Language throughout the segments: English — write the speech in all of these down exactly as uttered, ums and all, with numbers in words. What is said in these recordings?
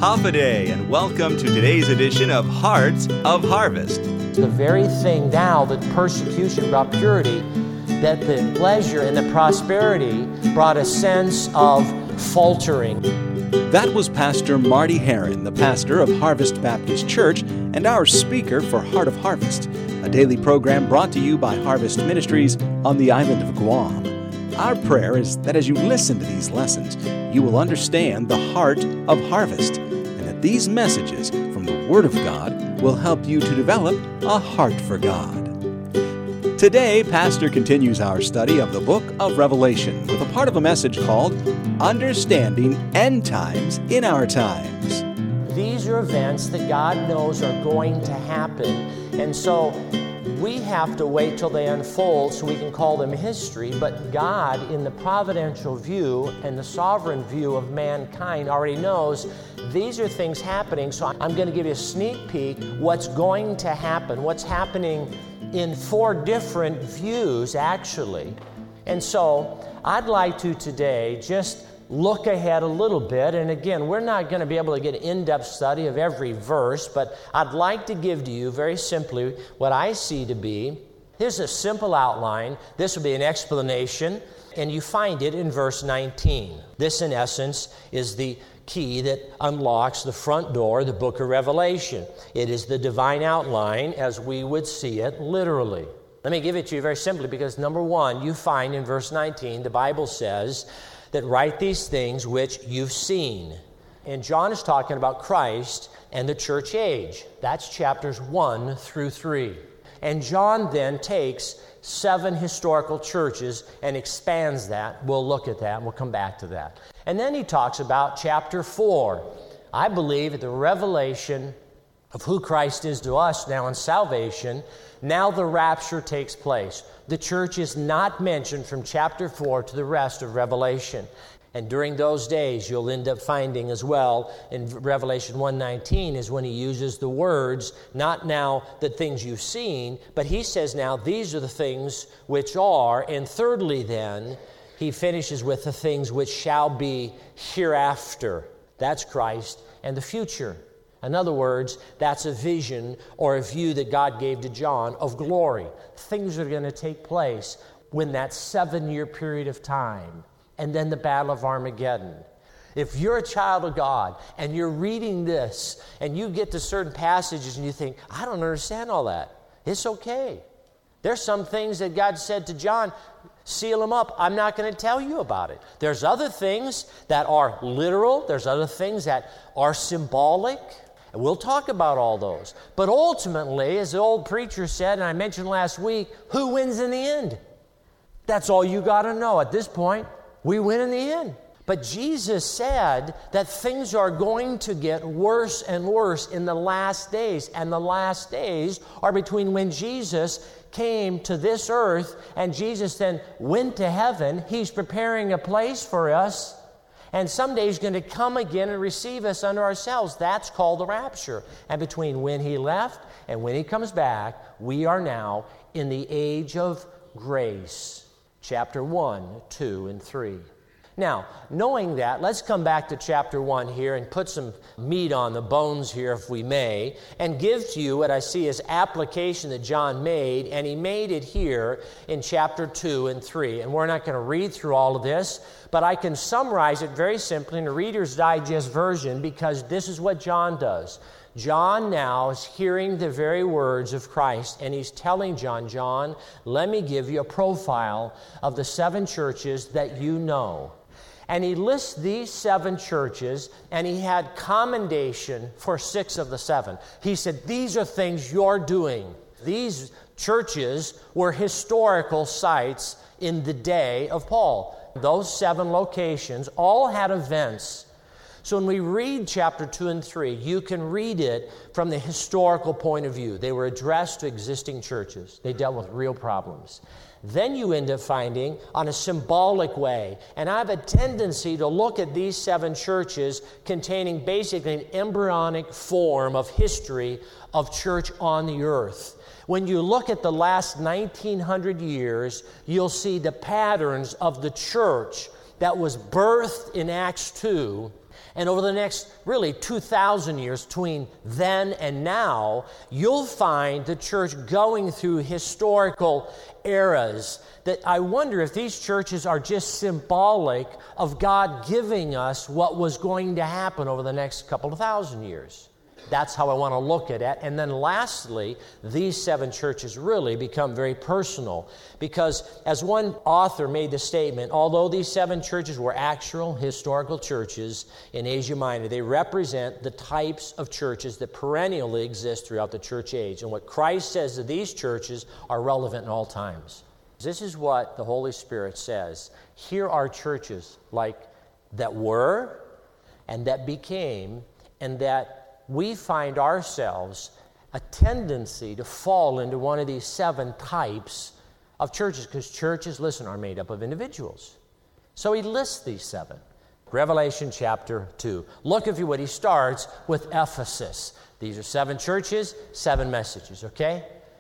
Hafa and welcome to today's edition of Hearts of Harvest. The very thing now that persecution brought purity, that the pleasure and the prosperity brought a sense of faltering. That was Pastor Marty Heron, the pastor of Harvest Baptist Church and our speaker for Heart of Harvest, a daily program brought to you by Harvest Ministries on the island of Guam. Our prayer is that as you listen to these lessons, you will understand the heart of harvest, and that these messages from the Word of God will help you to develop a heart for God. Today, Pastor continues our study of the book of Revelation with a part of a message called Understanding End Times in Our Times. These are events that God knows are going to happen, and so we have to wait till they unfold so we can call them history, but God, in the providential view and the sovereign view of mankind, already knows these are things happening, so I'm going to give you a sneak peek what's going to happen, what's happening in four different views, actually. And so I'd like to today just look ahead a little bit. And again, we're not going to be able to get an in-depth study of every verse, but I'd like to give to you very simply what I see to be. Here's a simple outline. This will be an explanation, and you find it in verse nineteen. This, in essence, is the key that unlocks the front door of the book of Revelation. It is the divine outline as we would see it literally. Let me give it to you very simply because, number one, you find in verse nineteen, the Bible says that write these things which you've seen. And John is talking about Christ and the church age. That's chapters one through three. And John then takes seven historical churches and expands that. We'll look at that and we'll come back to that. And then he talks about chapter four. I believe that the revelation of who Christ is to us now in salvation, now the rapture takes place. The church is not mentioned from chapter four to the rest of Revelation. And during those days, you'll end up finding as well in Revelation one nineteen is when he uses the words, not now the things you've seen, but he says now these are the things which are. And thirdly then, he finishes with the things which shall be hereafter. That's Christ and the future. In other words, that's a vision or a view that God gave to John of glory. Things are going to take place when that seven-year period of time, and then the Battle of Armageddon. If you're a child of God and you're reading this and you get to certain passages and you think, I don't understand all that, it's okay. There's some things that God said to John, seal them up. I'm not going to tell you about it. There's other things that are literal. There's other things that are symbolic. And we'll talk about all those. But ultimately, as the old preacher said, and I mentioned last week, who wins in the end? That's all you got to know at this point. We win in the end. But Jesus said that things are going to get worse and worse in the last days. And the last days are between when Jesus came to this earth and Jesus then went to heaven. He's preparing a place for us. And someday he's going to come again and receive us unto ourselves. That's called the rapture. And between when he left and when he comes back, we are now in the age of grace. Chapter one, two, and three. Now, knowing that, let's come back to chapter one here and put some meat on the bones here, if we may, and give to you what I see as application that John made, and he made it here in chapter two and three. And we're not going to read through all of this, but I can summarize it very simply in a Reader's Digest version because this is what John does. John now is hearing the very words of Christ, and he's telling John, John, let me give you a profile of the seven churches that you know. And he lists these seven churches, and he had commendation for six of the seven. He said, these are things you're doing. These churches were historical sites in the day of Paul. Those seven locations all had events. So when we read chapter two and three, you can read it from the historical point of view. They were addressed to existing churches. They dealt with real problems. Then you end up finding on a symbolic way. And I have a tendency to look at these seven churches containing basically an embryonic form of history of church on the earth. When you look at the last nineteen hundred years, you'll see the patterns of the church that was birthed in Acts two And over the next, really, two thousand years, between then and now, you'll find the church going through historical eras that I wonder if these churches are just symbolic of God giving us what was going to happen over the next couple of thousand years. That's how I want to look at it. And then lastly, these seven churches really become very personal because as one author made the statement, although these seven churches were actual historical churches in Asia Minor, they represent the types of churches that perennially exist throughout the church age. And what Christ says to these churches are relevant in all times. This is what the Holy Spirit says. Here are churches like that were and that became and that we find ourselves a tendency to fall into one of these seven types of churches because churches, listen, are made up of individuals. So he lists these seven. Revelation chapter two. Look, if you would, he starts with Ephesus. These are seven churches, seven messages, okay?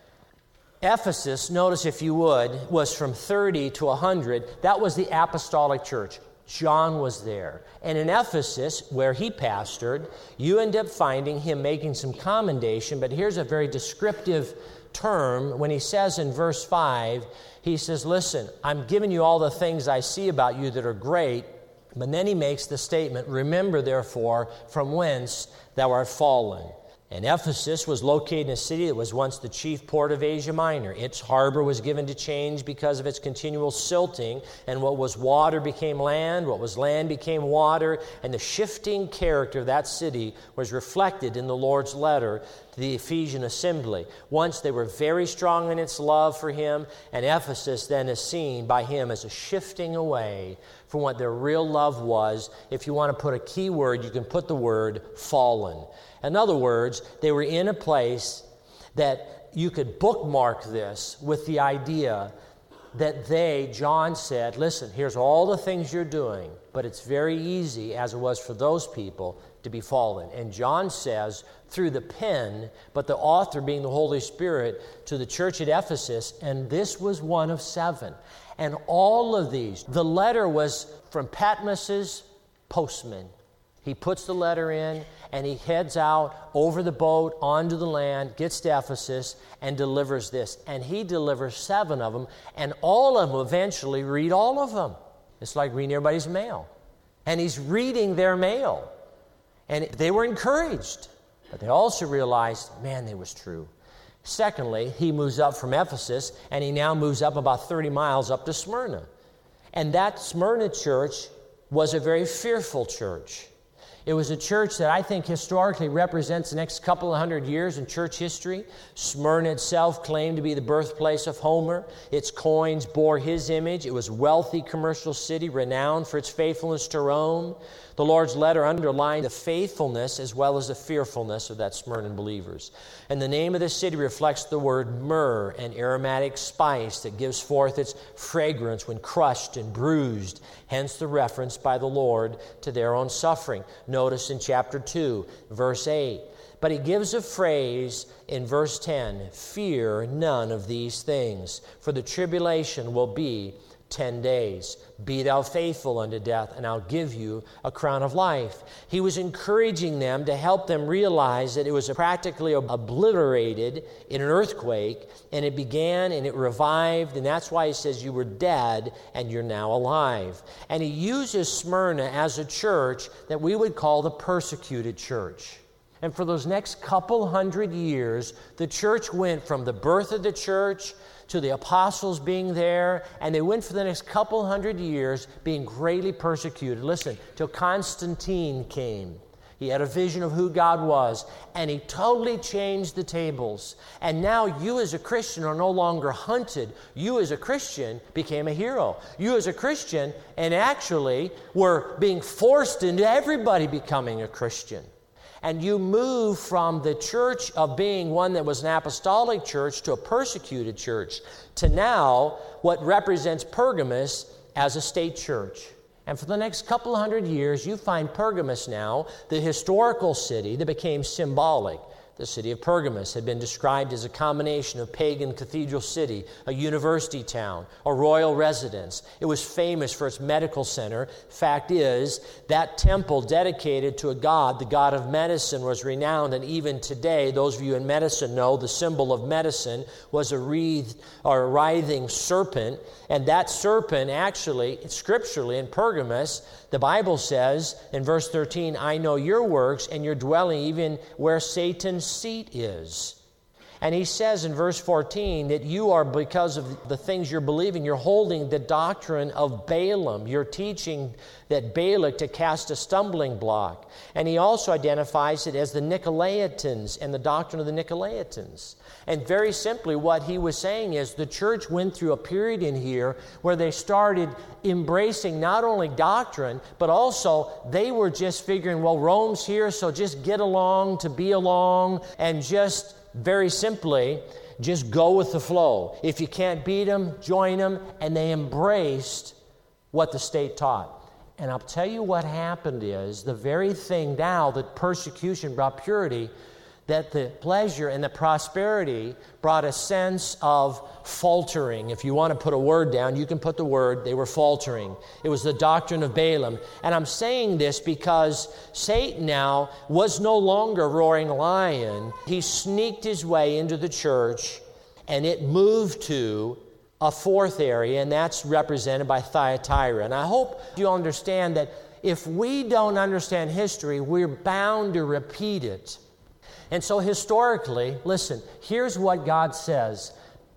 Ephesus, notice if you would, was from thirty to one hundred. That was the apostolic church. John was there. And in Ephesus, where he pastored, you end up finding him making some commendation, but here's a very descriptive term. When he says in verse five, he says, listen, I'm giving you all the things I see about you that are great, but then he makes the statement, remember therefore from whence thou art fallen. And Ephesus was located in a city that was once the chief port of Asia Minor. Its harbor was given to change because of its continual silting, and what was water became land, what was land became water, and the shifting character of that city was reflected in the Lord's letter to the Ephesian assembly. Once they were very strong in its love for him, and Ephesus then is seen by him as a shifting away from what their real love was. If you want to put a key word, you can put the word fallen. In other words, they were in a place that you could bookmark this with the idea that they, John said, listen, here's all the things you're doing, but it's very easy, as it was for those people, to be fallen. And John says, through the pen, but the author being the Holy Spirit, to the church at Ephesus, and this was one of seven. And all of these, the letter was from Patmos's postman. He puts the letter in, and he heads out over the boat onto the land, gets to Ephesus, and delivers this. And he delivers seven of them, and all of them eventually read all of them. It's like reading everybody's mail. And he's reading their mail. And they were encouraged, but they also realized, man, they was true. Secondly, he moves up from Ephesus, and he now moves up about thirty miles up to Smyrna. And that Smyrna church was a very fearful church. It was a church that I think historically represents the next couple of hundred years in church history. Smyrna itself claimed to be the birthplace of Homer. Its coins bore his image. It was a wealthy commercial city renowned for its faithfulness to Rome. The Lord's letter underlined the faithfulness as well as the fearfulness of that Smyrna believers. And the name of the city reflects the word myrrh, an aromatic spice that gives forth its fragrance when crushed and bruised, hence the reference by the Lord to their own suffering. Notice in chapter two, verse eight. But he gives a phrase in verse ten, fear none of these things, for the tribulation will be ten days. Be thou faithful unto death, and I'll give you a crown of life. He was encouraging them to help them realize that it was practically obliterated in an earthquake, and it began and it revived, and that's why he says you were dead and you're now alive. And he uses Smyrna as a church that we would call the persecuted church. And for those next couple hundred years, the church went from the birth of the church to the apostles being there, and they went for the next couple hundred years being greatly persecuted. Listen, till Constantine came. He had a vision of who God was, and he totally changed the tables. And now you as a Christian are no longer hunted. You as a Christian became a hero. You as a Christian, and actually were being forced into everybody becoming a Christian. And you move from the church of being one that was an apostolic church to a persecuted church to now what represents Pergamos as a state church. And for the next couple of hundred years, you find Pergamos now, the historical city that became symbolic. The city of Pergamos had been described as a combination of pagan cathedral city, a university town, a royal residence. It was famous for its medical center. Fact is, that temple dedicated to a god, the god of medicine, was renowned. And even today, those of you in medicine know the symbol of medicine was a wreathed or a writhing serpent. And that serpent actually, scripturally in Pergamos, the Bible says in verse thirteen, I know your works and your dwelling even where Satan's seat is. And he says in verse fourteen that you are, because of the things you're believing, you're holding the doctrine of Balaam. You're teaching that Balak to cast a stumbling block. And he also identifies it as the Nicolaitans and the doctrine of the Nicolaitans. And very simply what he was saying is the church went through a period in here where they started embracing not only doctrine, but also they were just figuring, well, Rome's here, so just get along to be along, and just very simply, just go with the flow. If you can't beat them, join them. And they embraced what the state taught. And I'll tell you what happened is the very thing now that persecution brought purity, that the pleasure and the prosperity brought a sense of faltering. If you want to put a word down, you can put the word, they were faltering. It was the doctrine of Balaam. And I'm saying this because Satan now was no longer a roaring lion. He sneaked his way into the church, and it moved to a fourth area, and that's represented by Thyatira. And I hope you understand that if we don't understand history, we're bound to repeat it. And so historically, listen, here's what God says.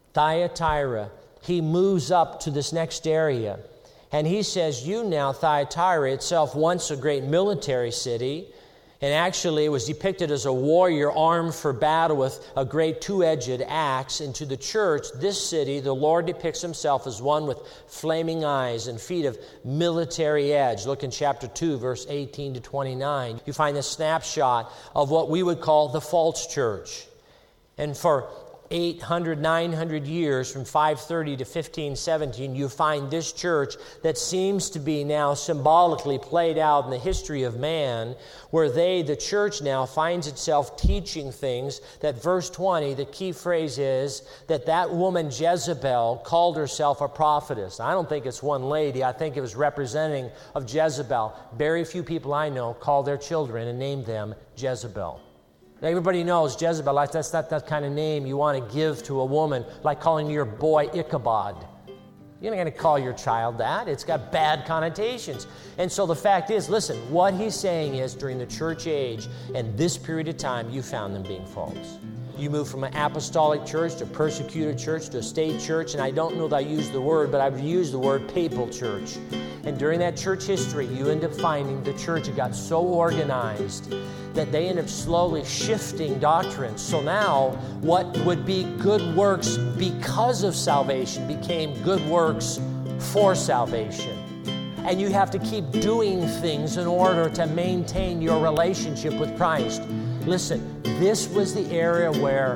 Thyatira, he moves up to this next area. And he says, you now, Thyatira itself, once a great military city, and actually it was depicted as a warrior armed for battle with a great two-edged axe. And to the church, this city, the Lord depicts himself as one with flaming eyes and feet of military edge. Look in chapter two, verse eighteen to twenty-nine. You find a snapshot of what we would call the false church. And for eight hundred, nine hundred years, from five thirty to fifteen seventeen, you find this church that seems to be now symbolically played out in the history of man, where they, the church now, finds itself teaching things that verse twenty, the key phrase is that that woman Jezebel called herself a prophetess. I don't think it's one lady. I think it was representing of Jezebel. Very few people I know call their children and name them Jezebel. Everybody knows Jezebel, like that's not that kind of name you want to give to a woman, like calling your boy Ichabod. You're not going to call your child that. It's got bad connotations. And so the fact is, listen, what he's saying is during the church age and this period of time, you found them being false. You moved from an apostolic church to a persecuted church to a state church, and I don't know that I use the word, but I've used the word papal church. And during that church history, you end up finding the church had got so organized that they end up slowly shifting doctrines. So now, what would be good works because of salvation became good works for salvation. And you have to keep doing things in order to maintain your relationship with Christ. Listen, this was the area where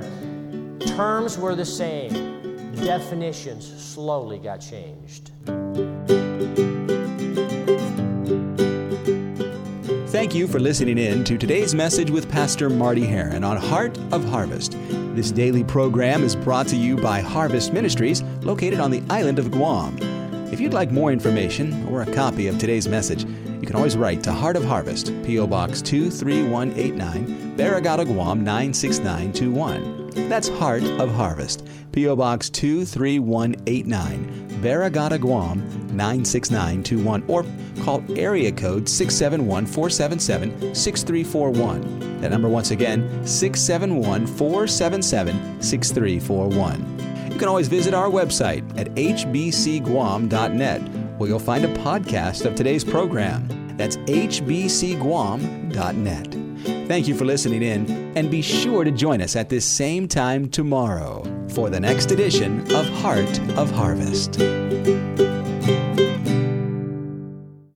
terms were the same, definitions slowly got changed. Thank you for listening in to today's message with Pastor Marty Heron on Heart of Harvest. This daily program is brought to you by Harvest Ministries, located on the island of Guam. If you'd like more information or a copy of today's message, you can always write to Heart of Harvest, P O Box two three one eight nine, Barragata, Guam nine six nine two one. That's Heart of Harvest, P O Box two three one eight nine, Barragata, Guam nine six nine two one, or call area code six seven one, four seven seven, six three four one. That number once again, six seven one, four seven seven, six three four one. You can always visit our website at h b c guam dot net, where you'll find a podcast of today's program. That's h b c guam dot net. Thank you for listening in, and be sure to join us at this same time tomorrow for the next edition of Heart of Harvest.